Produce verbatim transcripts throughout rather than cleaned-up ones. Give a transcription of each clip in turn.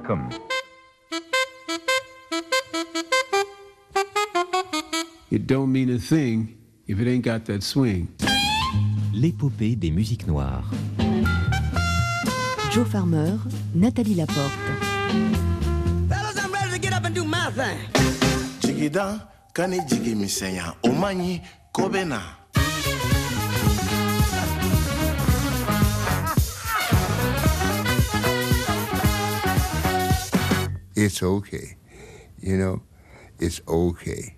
welcome. It don't mean a thing if it ain't got that swing. L'épopée des musiques noires. Joe Farmer, Nathalie Laporte. Fellas, I'm ready to get up and do my thing. Jigida, kani jigi misenya, omanyi, kobena. It's okay. You know, it's okay.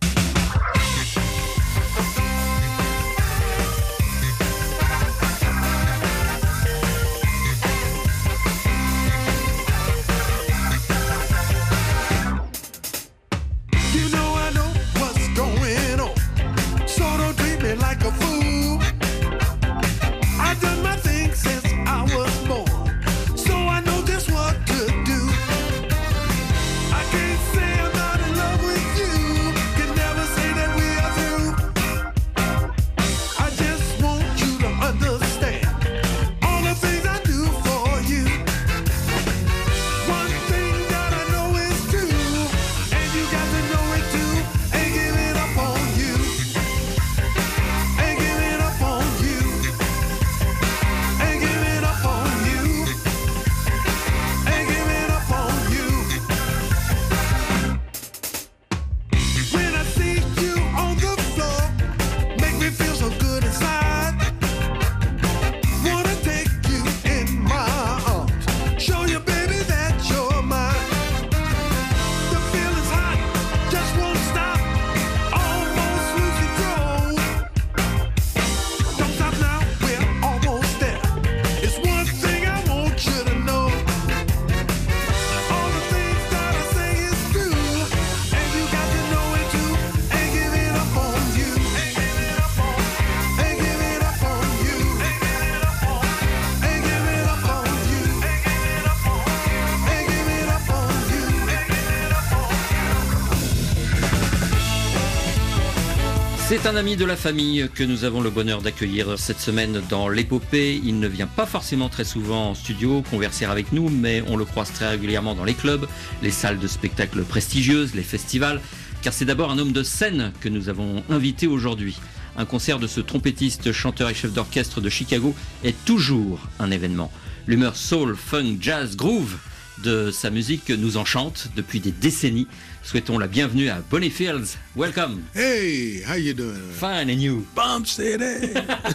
C'est un ami de la famille que nous avons le bonheur d'accueillir cette semaine dans l'épopée. Il ne vient pas forcément très souvent en studio converser avec nous, mais on le croise très régulièrement dans les clubs, les salles de spectacle prestigieuses, les festivals, car c'est d'abord un homme de scène que nous avons invité aujourd'hui. Un concert de ce trompettiste, chanteur et chef d'orchestre de Chicago est toujours un événement. L'humeur soul, funk, jazz, groove de sa musique nous enchante depuis des décennies. Souhaitons la bienvenue à Bonnie Fields. Welcome. Hey, how you doing? Fine, and you? Bomb City.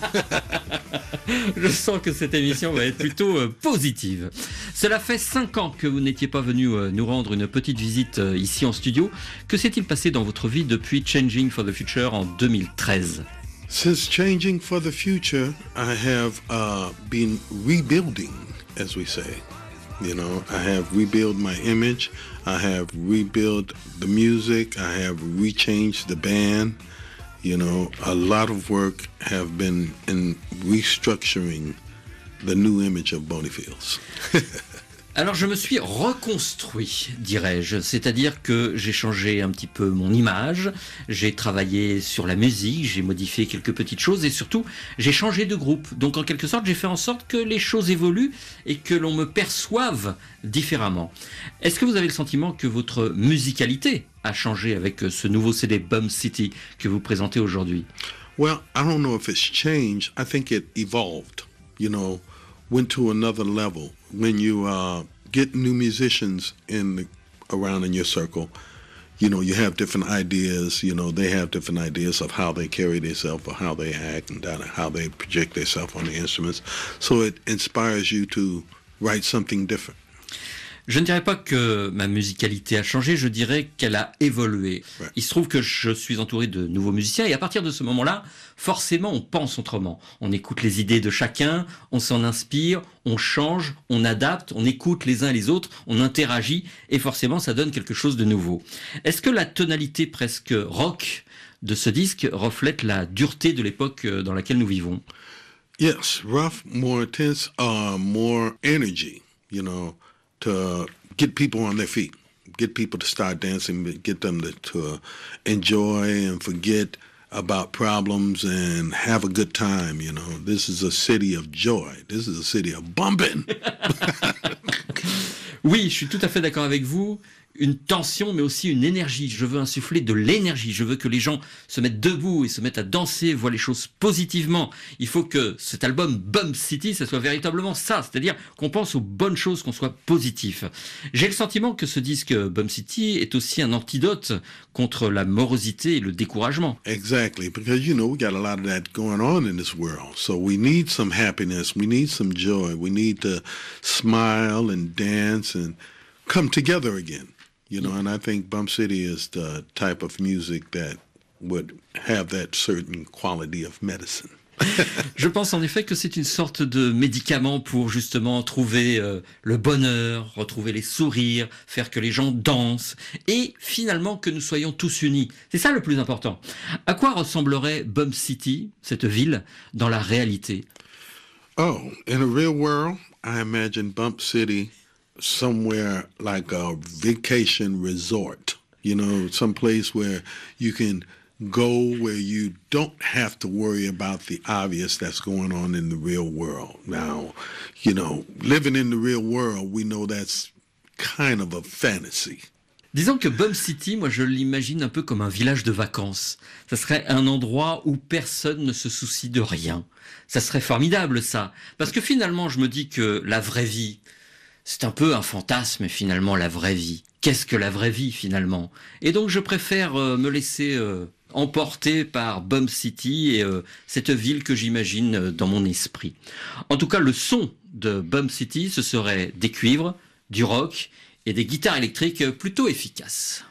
Je sens que cette émission va être plutôt euh, positive. Cela fait cinq ans que vous n'étiez pas venu euh, nous rendre une petite visite euh, ici en studio. Que s'est-il passé dans votre vie depuis Changing for the Future en deux mille treize? Since Changing for the Future, I have uh, been rebuilding, as we say. You know, I have rebuilt my image. I have rebuilt the music. I have rechanged the band. You know, a lot of work have been in restructuring the new image of Bonnie Fields. Alors je me suis reconstruit, dirais-je, c'est-à-dire que j'ai changé un petit peu mon image, j'ai travaillé sur la musique, j'ai modifié quelques petites choses et surtout j'ai changé de groupe. Donc en quelque sorte j'ai fait en sorte que les choses évoluent et que l'on me perçoive différemment. Est-ce que vous avez le sentiment que votre musicalité a changé avec ce nouveau C D Bomb City que vous présentez aujourd'hui? Well, I don't know if it's changed. I think it evolved, you know, went to another level. When you uh, get new musicians in the, around in your circle, you know, you have different ideas, you know, they have different ideas of how they carry themselves or how they act and how they project themselves on the instruments. So it inspires you to write something different. Je ne dirais pas que ma musicalité a changé, je dirais qu'elle a évolué. Ouais. Il se trouve que je suis entouré de nouveaux musiciens et à partir de ce moment-là, forcément, on pense autrement. On écoute les idées de chacun, on s'en inspire, on change, on adapte, on écoute les uns et les autres, on interagit et forcément, ça donne quelque chose de nouveau. Est-ce que la tonalité presque rock de ce disque reflète la dureté de l'époque dans laquelle nous vivons? Yes, rough, more intense, uh, more energy, you know. To get people on their feet, get people to start dancing, get them to, to enjoy and forget about problems and have a good time, you know. This is a city of joy. This is a city of bumping. Oui, je suis tout à fait d'accord avec vous. Une tension, mais aussi une énergie. Je veux insuffler de l'énergie. Je veux que les gens se mettent debout et se mettent à danser, voient les choses positivement. Il faut que cet album Bump City, ça soit véritablement ça. C'est-à-dire qu'on pense aux bonnes choses, qu'on soit positif. J'ai le sentiment que ce disque Bump City est aussi un antidote contre la morosité et le découragement. Exactly, because, you know, we got a lot of that going on in this world. So we need some happiness. We need some joy. We need to smile and dance and come together again. You know, and I think Bump City is the type of music that would have that certain quality of medicine. Je pense en effet que c'est une sorte de médicament pour justement trouver euh, le bonheur, retrouver les sourires, faire que les gens dansent et finalement que nous soyons tous unis. C'est ça le plus important. À quoi ressemblerait Bump City, cette ville, dans la réalité? Oh, in a real world, I imagine Bump City somewhere like a vacation resort, you know, some place where you can go where you don't have to worry about the obvious that's going on in the real world. Now, you know, living in the real world, we know that's kind of a fantasy. Disons que Bump City, moi je l'imagine un peu comme un village de vacances. Ça serait un endroit où personne ne se soucie de rien. Ça serait formidable ça, parce que finalement je me dis que la vraie vie, c'est un peu un fantasme, finalement, la vraie vie. Qu'est-ce que la vraie vie, finalement? Et donc, je préfère euh, me laisser euh, emporter par Bump City et euh, cette ville que j'imagine euh, dans mon esprit. En tout cas, le son de Bump City, ce serait des cuivres, du rock et des guitares électriques plutôt efficaces.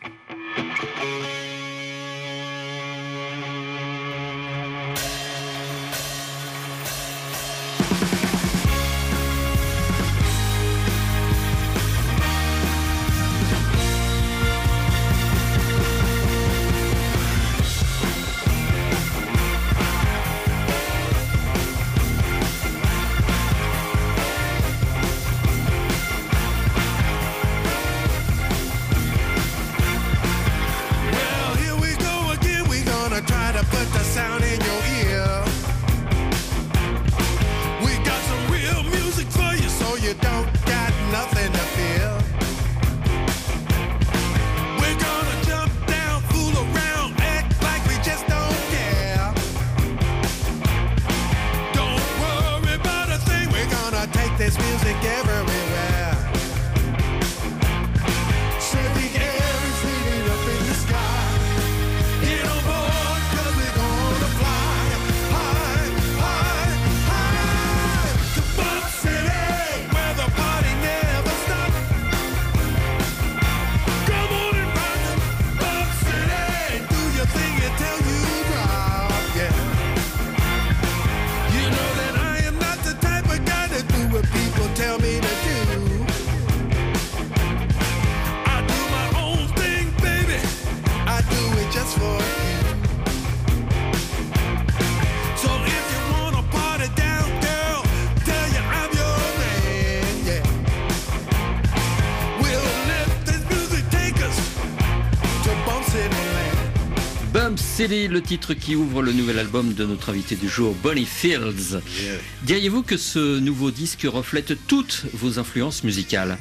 C'est le titre qui ouvre le nouvel album de notre invité du jour, Bonnie Fields. Yeah. Diriez-vous que ce nouveau disque reflète toutes vos influences musicales?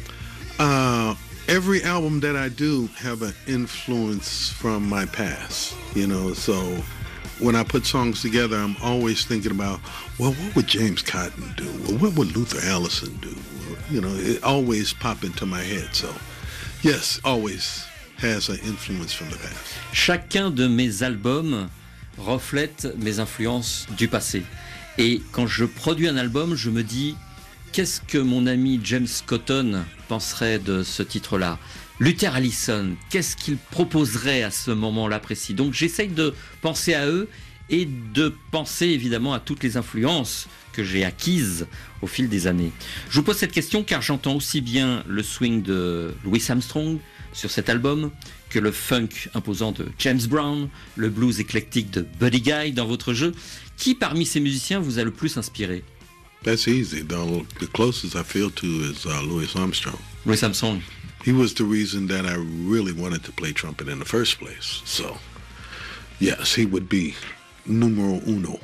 Uh, every album that I do have an influence from my past, you know, so when I put songs together, I'm always thinking about, well, what would James Cotton do? Well, what would Luther Allison do? You know, it always pop into my head, so yes, always has an influence from the past. Chacun de mes albums reflète mes influences du passé. Et quand je produis un album, je me dis, qu'est-ce que mon ami James Cotton penserait de ce titre-là? Luther Allison, qu'est-ce qu'il proposerait à ce moment-là précis? Donc j'essaye de penser à eux et de penser évidemment à toutes les influences que j'ai acquises au fil des années. Je vous pose cette question car j'entends aussi bien le swing de Louis Armstrong sur cet album que le funk imposant de James Brown, le blues éclectique de Buddy Guy dans votre jeu. Qui parmi ces musiciens vous a le plus inspiré? That's easy. The, the closest I feel to is uh, Louis Armstrong. Louis Armstrong. He was the reason that I really wanted to play trumpet in the first place. So, yes, he would be numero uno.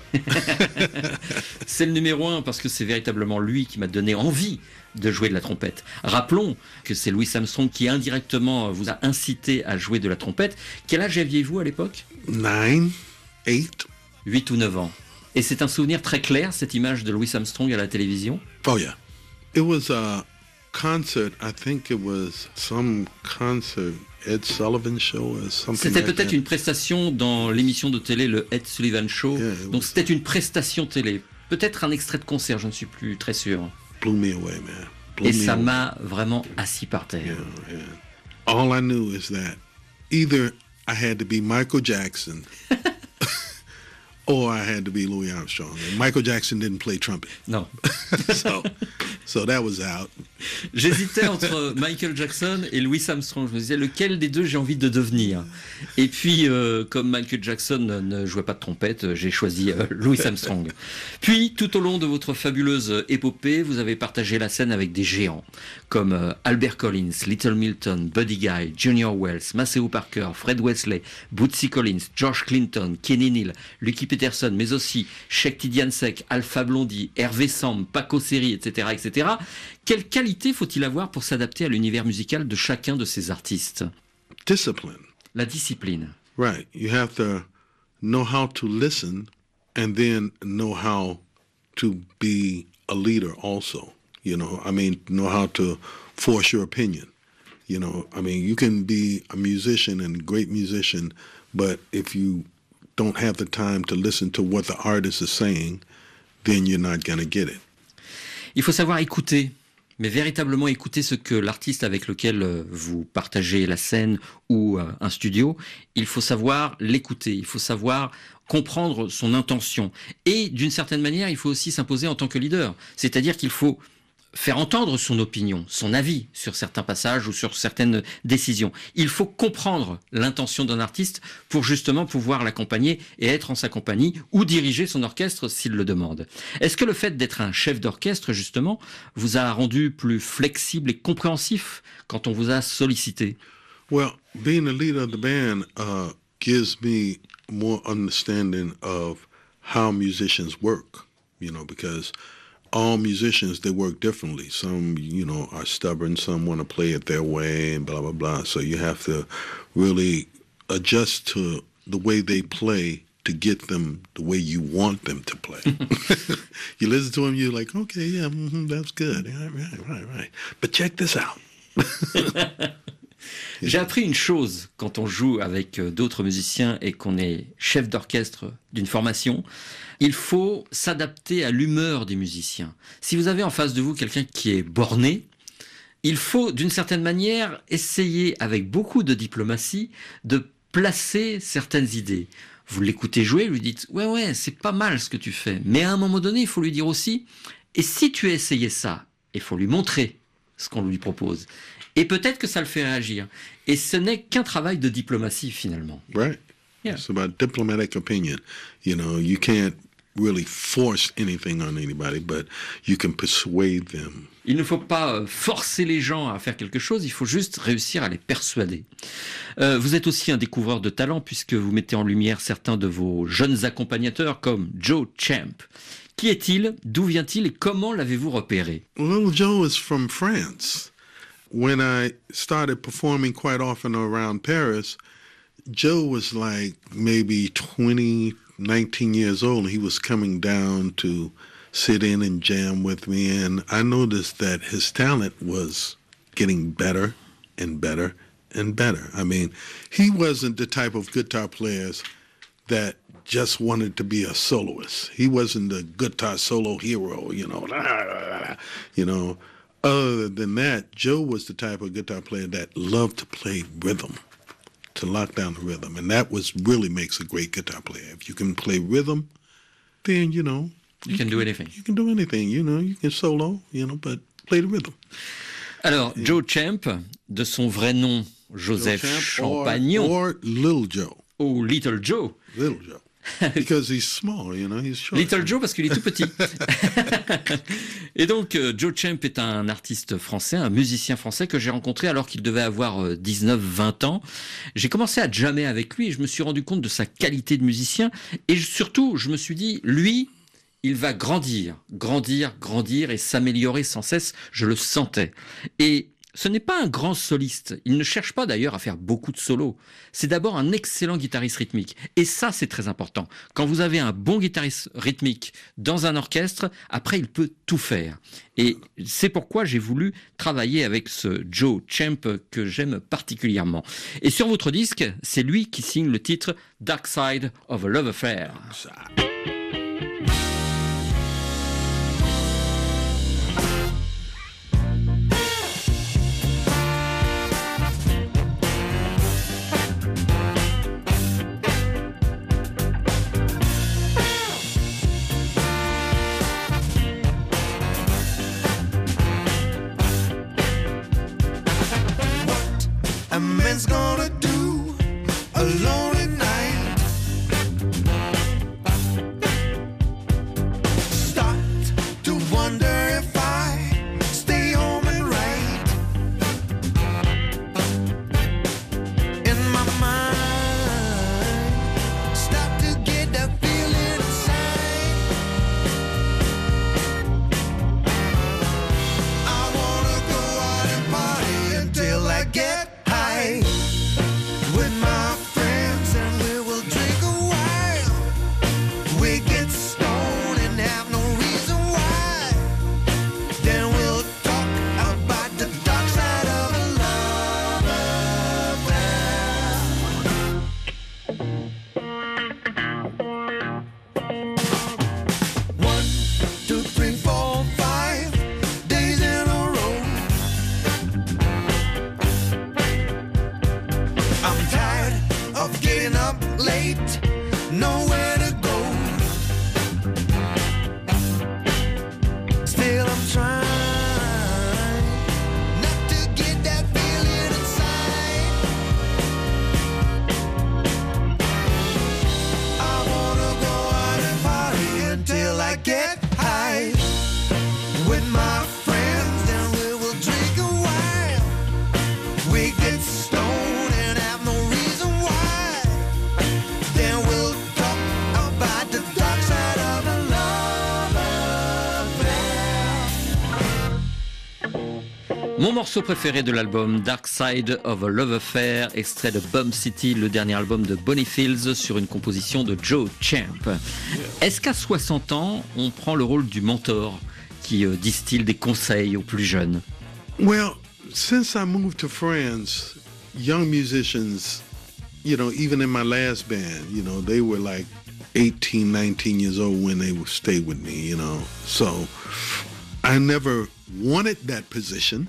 C'est le numéro un parce que c'est véritablement lui qui m'a donné envie de jouer de la trompette. Rappelons que c'est Louis Armstrong qui indirectement vous a incité à jouer de la trompette. Quel âge aviez-vous à l'époque ? Nine, eight. huit ou neuf ans. Et c'est un souvenir très clair, cette image de Louis Armstrong à la télévision ? Oh yeah. It was a concert, I think it was some concert, Ed Sullivan Show or something C'était like peut-être that. une prestation dans l'émission de télé, le Ed Sullivan Show. Yeah, it Donc was- c'était une prestation télé. Peut-être un extrait de concert, je ne suis plus très sûr. Blew me away, man. Blew Et me ça away. m'a vraiment assis par terre. Yeah, yeah. All I knew is that either I had to be Michael Jackson or I had to be Louis Armstrong. And Michael Jackson didn't play trumpet. Non. so, so that was out. J'hésitais entre Michael Jackson et Louis Armstrong. Je me disais lequel des deux j'ai envie de devenir. Et puis, euh, comme Michael Jackson ne jouait pas de trompette, j'ai choisi euh, Louis Armstrong. Puis, tout au long de votre fabuleuse épopée, vous avez partagé la scène avec des géants comme euh, Albert Collins, Little Milton, Buddy Guy, Junior Wells, Maceo Parker, Fred Wesley, Bootsy Collins, George Clinton, Kenny Neal, Lucky Peterson, mais aussi Shekti Diansek, Alpha Blondy, Hervé Samb, Paco Seri, et cetera, et cetera. Quelle qualité faut-il avoir pour s'adapter à l'univers musical de chacun de ces artistes ? Discipline. La discipline. Right. You have to know how to listen and then know how to be a leader also. You know, I mean, know how to force your opinion. You know, I mean, you can be a musician and a great musician, but if you don't have the time to listen to what the artist is saying, then you're not going to get it. Il faut savoir écouter, mais véritablement écouter ce que l'artiste avec lequel euh, vous partagez la scène ou euh, un studio, il faut savoir l'écouter, il faut savoir comprendre son intention. Et d'une certaine manière, il faut aussi s'imposer en tant que leader. C'est-à-dire qu'il faut faire entendre son opinion, son avis sur certains passages ou sur certaines décisions. Il faut comprendre l'intention d'un artiste pour justement pouvoir l'accompagner et être en sa compagnie ou diriger son orchestre s'il le demande. Est-ce que le fait d'être un chef d'orchestre, justement, vous a rendu plus flexible et compréhensif quand on vous a sollicité ? Well, being a leader of the band uh, gives me more understanding of how musicians work, you know, because all musicians, they work differently. Some, you know, are stubborn, some want to play it their way and blah, blah, blah. So you have to really adjust to the way they play to get them the way you want them to play. You listen to them, you're like, okay, yeah, mm-hmm, that's good. Right, right, right, right. But check this out. J'ai appris une chose quand on joue avec d'autres musiciens et qu'on est chef d'orchestre d'une formation. Il faut s'adapter à l'humeur des musiciens. Si vous avez en face de vous quelqu'un qui est borné, il faut d'une certaine manière essayer avec beaucoup de diplomatie de placer certaines idées. Vous l'écoutez jouer, vous lui dites « Ouais, ouais, c'est pas mal ce que tu fais ». Mais à un moment donné, il faut lui dire aussi « Et si tu as essayé ça ?» Il faut lui montrer ce qu'on lui propose. Et peut-être que ça le fait réagir. Et ce n'est qu'un travail de diplomatie, finalement. Right. Yeah. It's about diplomatic opinion. You know, you can't really force anything on anybody, but you can persuade them. Il ne faut pas forcer les gens à faire quelque chose, il faut juste réussir à les persuader. Euh, vous êtes aussi un découvreur de talent puisque vous mettez en lumière certains de vos jeunes accompagnateurs comme Joe Champ. Qui est-il? D'où vient-il et comment l'avez-vous repéré? Little Joe is from France. When I started performing quite often around Paris, Joe was like maybe twenty, nineteen years old. He was coming down to sit in and jam with me, and I noticed that his talent was getting better and better and better. I mean, he wasn't the type of guitar players that just wanted to be a soloist. He wasn't a guitar solo hero, you know, you know. Other than that, Joe was the type of guitar player that loved to play rhythm, to lock down the rhythm. And that was really makes a great guitar player. If you can play rhythm, then, you know. You can do anything. You can do anything, you know. You can solo, you know, but play the rhythm. Alors, Joe Champ, de son vrai nom, Joseph Joe Champ Champagnon. Or, or Little Joe. Ou Little Joe. Little Joe. Because he's small, you know, he's short. Little Joe parce qu'il est tout petit. Et donc euh, Joe Champ est un artiste français, un musicien français que j'ai rencontré alors qu'il devait avoir euh, dix-neuf vingt ans. J'ai commencé à jammer avec lui et je me suis rendu compte de sa qualité de musicien et je, surtout je me suis dit, lui, il va grandir, grandir, grandir et s'améliorer sans cesse, je le sentais. Et ce n'est pas un grand soliste. Il ne cherche pas d'ailleurs à faire beaucoup de solos. C'est d'abord un excellent guitariste rythmique. Et ça, c'est très important. Quand vous avez un bon guitariste rythmique dans un orchestre, après, il peut tout faire. Et c'est pourquoi j'ai voulu travailler avec ce Joe Champ que j'aime particulièrement. Et sur votre disque, c'est lui qui signe le titre Dark Side of a Love Affair. A man's gonna do alone at night. Start to wonder if I stay home and write. In my mind, start to get that feeling inside. I wanna go out and party until I get with my friends and we will drink a while. We get stoned and have no reason why. Then we'll talk about the dark side of a love affair. One, two, three, four, five days in a row. I'm tired of getting up late, nowhere to go. Still I'm trying not to get that feeling inside. I wanna go out and party until I get high with my friends and we will drink a while. We get stoned. Mon morceau préféré de l'album, Dark Side of a Love Affair, extrait de Bum City, le dernier album de Bonnie Fields, sur une composition de Joe Champ. Est-ce qu'à soixante ans, on prend le rôle du mentor qui euh, distille des conseils aux plus jeunes? Well, since I moved to France, young musicians, you know, even in my last band, you know, they were like eighteen, nineteen years old when they would stay with me, you know. So I never wanted that position,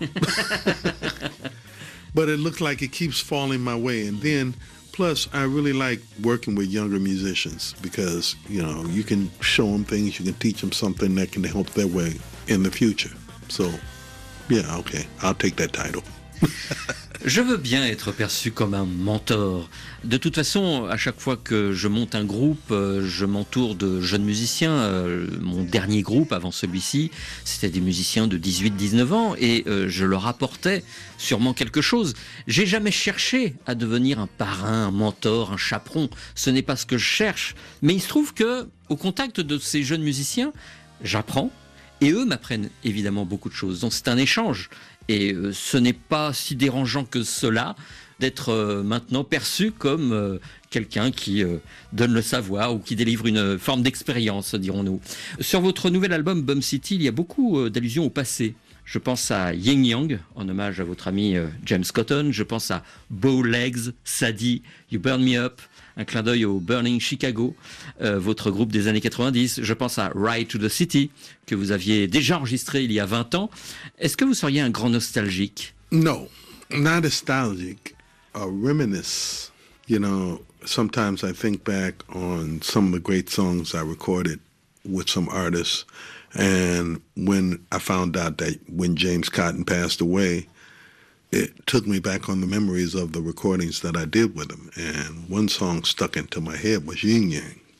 but it looks like it keeps falling my way. And then, plus, I really like working with younger musicians because, you know, you can show them things, you can teach them something that can help their way in the future. So, yeah, okay, I'll take that title. Je veux bien être perçu comme un mentor. De toute façon, à chaque fois que je monte un groupe, je m'entoure de jeunes musiciens. Mon dernier groupe, avant celui-ci, c'était des musiciens de dix-huit dix-neuf ans et je leur apportais sûrement quelque chose. J'ai jamais cherché à devenir un parrain, un mentor, un chaperon. Ce n'est pas ce que je cherche. Mais il se trouve que, au contact de ces jeunes musiciens, j'apprends et eux m'apprennent évidemment beaucoup de choses. Donc c'est un échange. Et ce n'est pas si dérangeant que cela d'être euh, maintenant perçu comme euh, quelqu'un qui euh, donne le savoir ou qui délivre une forme d'expérience, dirons-nous. Sur votre nouvel album Bum City, il y a beaucoup euh, d'allusions au passé. Je pense à Yin Yang, en hommage à votre ami euh, James Cotton. Je pense à Bow Legs, Sadie, You Burn Me Up, un clin d'œil au Burning Chicago, euh, votre groupe des années quatre-vingt-dix. Je pense à Ride to the City, que vous aviez déjà enregistré il y a vingt ans. Est-ce que vous seriez un grand nostalgique? No, not nostalgic. Uh, reminisce. You know, sometimes I think back on some of the great songs I recorded with some artists. And when I found out that when James Cotton passed away, it took me back on the memories of the recordings that I did with him. And one song stuck into my head was Yin Yang.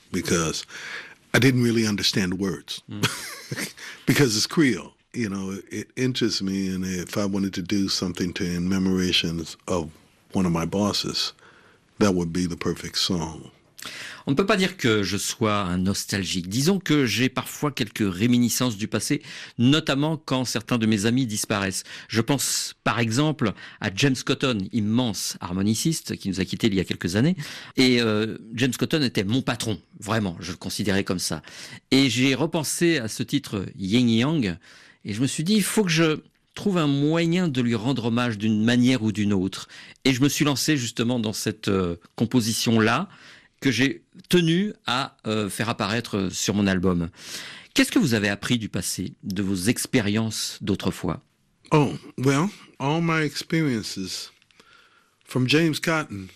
because I didn't really understand the words mm. because it's Creole. You know, it, it interests me, and if I wanted to do something to in commemoration of one of my bosses, that would be the perfect song. On ne peut pas dire que je sois un nostalgique. Disons que j'ai parfois quelques réminiscences du passé, notamment quand certains de mes amis disparaissent. Je pense par exemple à James Cotton, immense harmoniciste qui nous a quittés il y a quelques années. Et euh, James Cotton était mon patron, vraiment, je le considérais comme ça. Et j'ai repensé à ce titre Yin Yang, et je me suis dit, il faut que je trouve un moyen de lui rendre hommage d'une manière ou d'une autre. Et je me suis lancé justement dans cette euh, composition-là, que j'ai tenu à euh, faire apparaître sur mon album. Qu'est-ce que vous avez appris du passé, de vos expériences d'autrefois? Oh, well, all my experiences from James Cotton,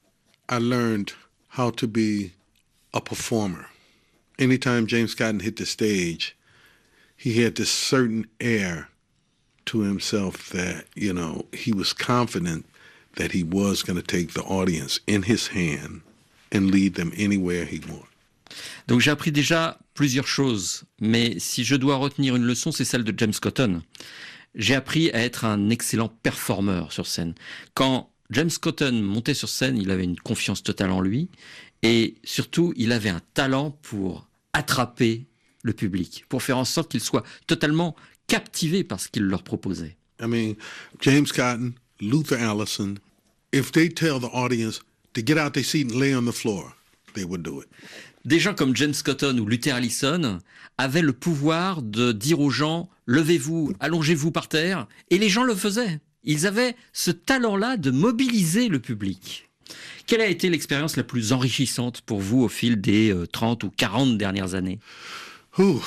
I learned how to be a performer. Anytime James Cotton hit the stage, he had this certain air to himself that, you know, he was confident that he was going to take the audience in his hand and lead them anywhere he wanted. Donc j'ai appris déjà plusieurs choses, mais si je dois retenir une leçon, c'est celle de James Cotton. J'ai appris à être un excellent performeur sur scène. Quand James Cotton montait sur scène, il avait une confiance totale en lui, et surtout, il avait un talent pour attraper le public, pour faire en sorte qu'il soit totalement captivé par ce qu'il leur proposait. I mean, James Cotton, Luther Allison, if they tell the audience to get out their seat and lay on the floor, they would do it. Des gens comme James Cotton ou Luther Allison avaient le pouvoir de dire aux gens « levez-vous, allongez-vous par terre » et les gens le faisaient. Ils avaient ce talent-là de mobiliser le public. Quelle a été l'expérience la plus enrichissante pour vous au fil des euh, trente ou quarante dernières années? Ooh.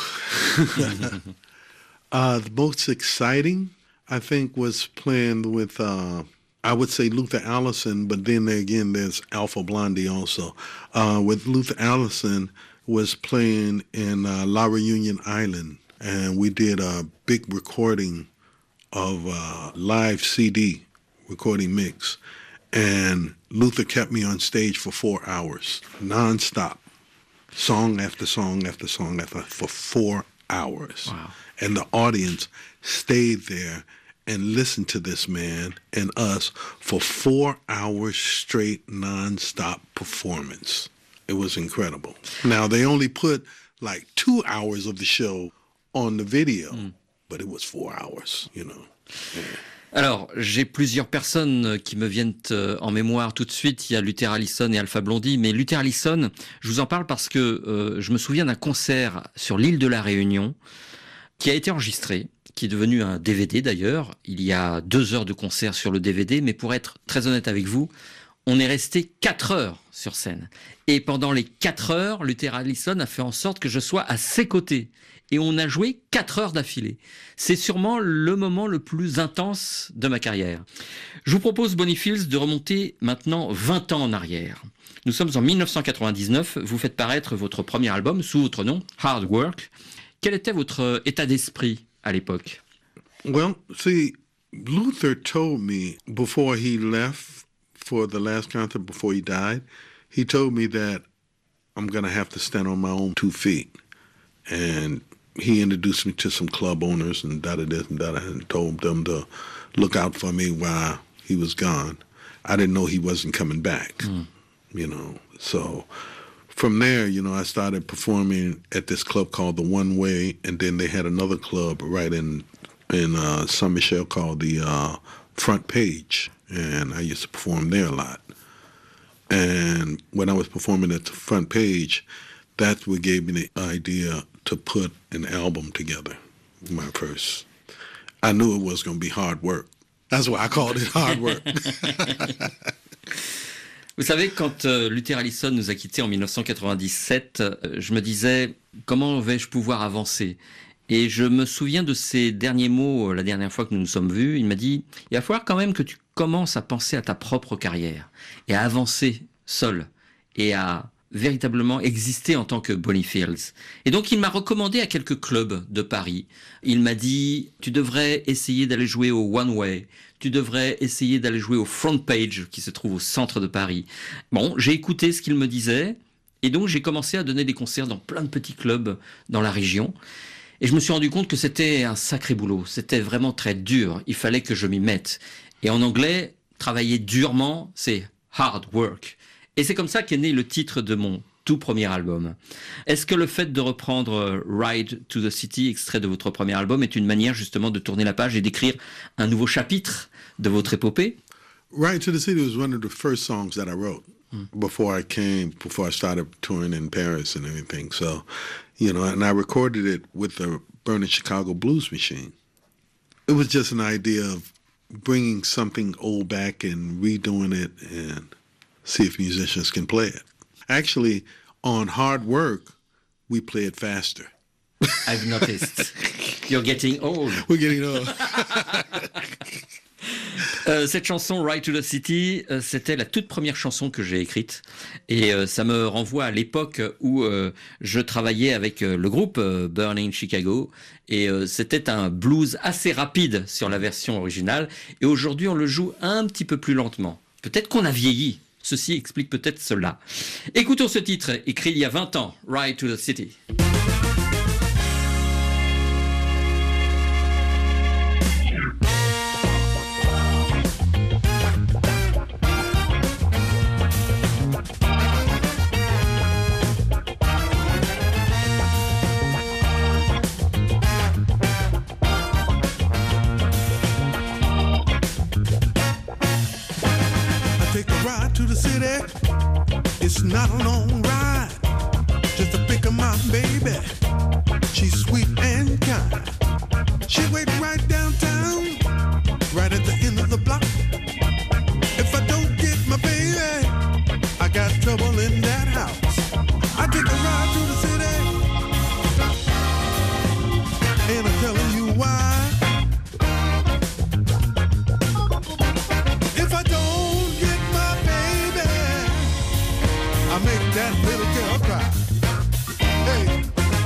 uh, the most exciting, I think, was playing with... Uh, I would say Luther Allison, but then again, there's Alpha Blondy also. Uh, with Luther Allison was playing in uh, La Reunion Island, and we did a big recording of a live C D recording mix. And Luther kept me on stage for four hours, nonstop, song after song after song after for four hours. Wow. And the audience stayed there and listen to this man and us for four hours straight, non-stop performance. It was incredible. Now, they only put like two hours of the show on the video, mm. but it was four hours, you know. Yeah. Alors, j'ai plusieurs personnes qui me viennent en mémoire tout de suite. Il y a Luther Allison et Alpha Blondy. Mais Luther Allison, je vous en parle parce que euh, je me souviens d'un concert sur l'île de la Réunion qui a été enregistré, qui est devenu un D V D d'ailleurs. Il y a deux heures de concert sur le D V D, mais pour être très honnête avec vous, on est resté quatre heures sur scène. Et pendant les quatre heures, Luther Allison a fait en sorte que je sois à ses côtés. Et on a joué quatre heures d'affilée. C'est sûrement le moment le plus intense de ma carrière. Je vous propose, Bonnie Fields, de remonter maintenant vingt ans en arrière. Nous sommes en dix-neuf cent quatre-vingt-dix-neuf, vous faites paraître votre premier album sous votre nom, Hard Work. Quel était votre état d'esprit à l'époque? Well, see, Luther told me before he left for the last concert, before he died, he told me that I'm going to have to stand on my own two feet. And he introduced me to some club owners and da da this and da da, and told them to look out for me while he was gone. I didn't know he wasn't coming back, mm. you know. So from there, you know, I started performing at this club called the One Way, and then they had another club right in in uh, Saint Michel called the uh, Front Page, and I used to perform there a lot. And when I was performing at the Front Page, that's what gave me the idea to put an album together, my first. I knew it was going to be hard work. That's why I called it Hard Work. Vous savez, quand euh, Luther Allison nous a quittés en dix-neuf cent quatre-vingt-dix-sept, euh, je me disais, comment vais-je pouvoir avancer? Et je me souviens de ses derniers mots euh, la dernière fois que nous nous sommes vus. Il m'a dit, il va falloir quand même que tu commences à penser à ta propre carrière et à avancer seul et à véritablement exister en tant que Bonnie Fields. Et donc il m'a recommandé à quelques clubs de Paris. Il m'a dit, tu devrais essayer d'aller jouer au One Way, tu devrais essayer d'aller jouer au Front Page qui se trouve au centre de Paris. Bon, j'ai écouté ce qu'il me disait Et donc j'ai commencé à donner des concerts dans plein de petits clubs dans la région. Et je me suis rendu compte que c'était un sacré boulot. C'était vraiment très dur. Il fallait que je m'y mette. Et en anglais, travailler durement, c'est hard work. Et c'est comme ça qu'est né le titre de mon tout premier album. Est-ce que le fait de reprendre Ride to the City, extrait de votre premier album, est une manière justement de tourner la page et d'écrire un nouveau chapitre de votre épopée? Ride to the City was one of the first songs that I wrote mm. before I came, before I started touring in Paris and everything. So, you know, and I recorded it with the Burning Chicago Blues Machine. It was just an idea of bringing something old back and redoing it and see if musicians can play it. Actually, on Hard Work, we play it faster. I've noticed. You're getting old. We're getting old. Euh, cette chanson Ride to the City, euh, c'était la toute première chanson que j'ai écrite et euh, ça me renvoie à l'époque où euh, je travaillais avec euh, le groupe euh, Burning Chicago et euh, c'était un blues assez rapide sur la version originale et aujourd'hui on le joue un petit peu plus lentement. Peut-être qu'on a vieilli, ceci explique peut-être cela. Écoutons ce titre écrit il y a vingt ans, Ride to the City. It's not a long ride, just to pick up my baby. She's sweet and kind. She wait right downtown, right at the end of the block. If I don't get my baby, I got trouble in that house. I take a ride to the city, and I'm telling you why. If I don't get my baby, I make that little girl cry. Hey.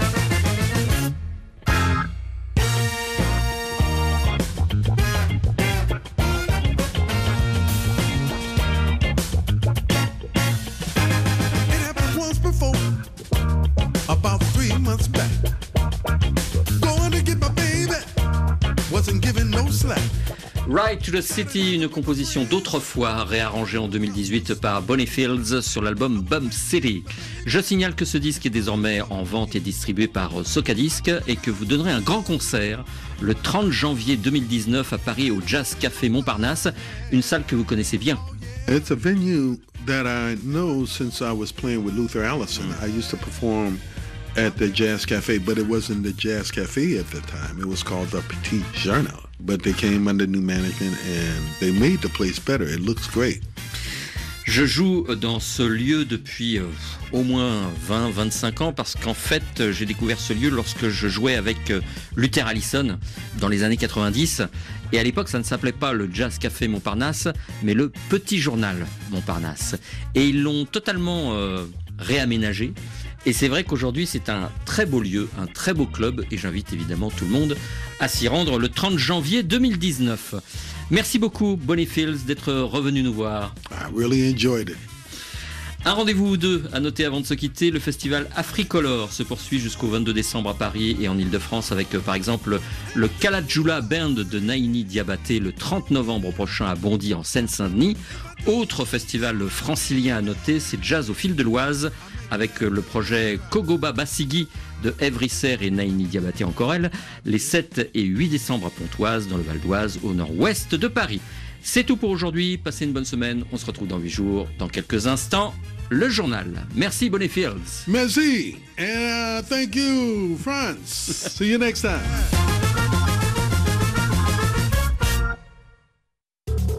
It happened once before, about three months back. Going to get my baby, wasn't giving no slack. Ride to the City, une composition d'autrefois réarrangée en deux mille dix-huit par Bonnie Fields sur l'album Bum City. Je signale que ce disque est désormais en vente et distribué par Socadisc et que vous donnerez un grand concert le trente janvier deux mille dix-neuf à Paris au Jazz Café Montparnasse, une salle que vous connaissez bien. It's a venue that I know since I was playing with Luther Allison. I used to perform at the Jazz Cafe, but it wasn't the Jazz Cafe at the time. It was called the Petit Journal. But they came under new management and they made the place better. It looks great. Je joue dans ce lieu depuis euh, au moins vingt à vingt-cinq ans parce qu'en fait, j'ai découvert ce lieu lorsque je jouais avec euh, Luther Allison dans les années quatre-vingt-dix. Et à l'époque, ça ne s'appelait pas le Jazz Café Montparnasse, mais le Petit Journal Montparnasse. Et ils l'ont totalement euh, réaménagé. Et c'est vrai qu'aujourd'hui, c'est un très beau lieu, un très beau club. Et j'invite évidemment tout le monde à s'y rendre le trente janvier deux mille dix-neuf. Merci beaucoup, Bonnie Fields, d'être revenu nous voir. I really enjoyed it. Un rendez-vous ou deux à noter avant de se quitter. Le festival Africolor se poursuit jusqu'au vingt-deux décembre à Paris et en Ile-de-France avec par exemple le Kalajula Band de Naini Diabaté le trente novembre prochain à Bondy en Seine-Saint-Denis. Autre festival francilien à noter, c'est Jazz au fil de l'Oise avec le projet Kogoba Bassigui de Ève Risser et Naini Diabaté en Corel, les sept et huit décembre à Pontoise dans le Val d'Oise au nord-ouest de Paris. C'est tout pour aujourd'hui, passez une bonne semaine, on se retrouve dans huit jours, dans quelques instants, le journal. Merci Bonnie Fields. Merci, and uh, thank you, France. See you next time.